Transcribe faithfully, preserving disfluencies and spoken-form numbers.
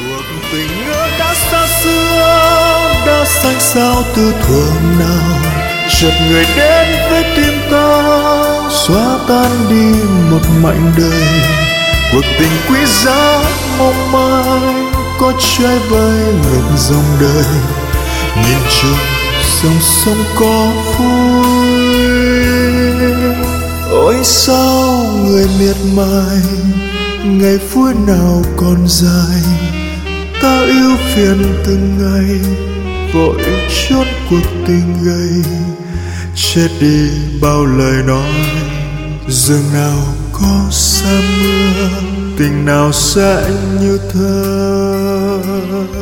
cuộc tình ngỡ đã xa xưa, đã xanh sao từ thuở nào, chợt người đến với tim ta, xóa tan đi một mảnh đời. Cuộc tình quý giá mong manh có trái với ngược dòng đời, nhìn chung dòng sông có vui. Ôi sao người miệt mài, ngày vui nào còn dài, ta yêu phiền từng ngày, vội chốt cuộc tình gầy. Chết đi bao lời nói, dường nào có xa mưa, tình nào sẽ như thơ.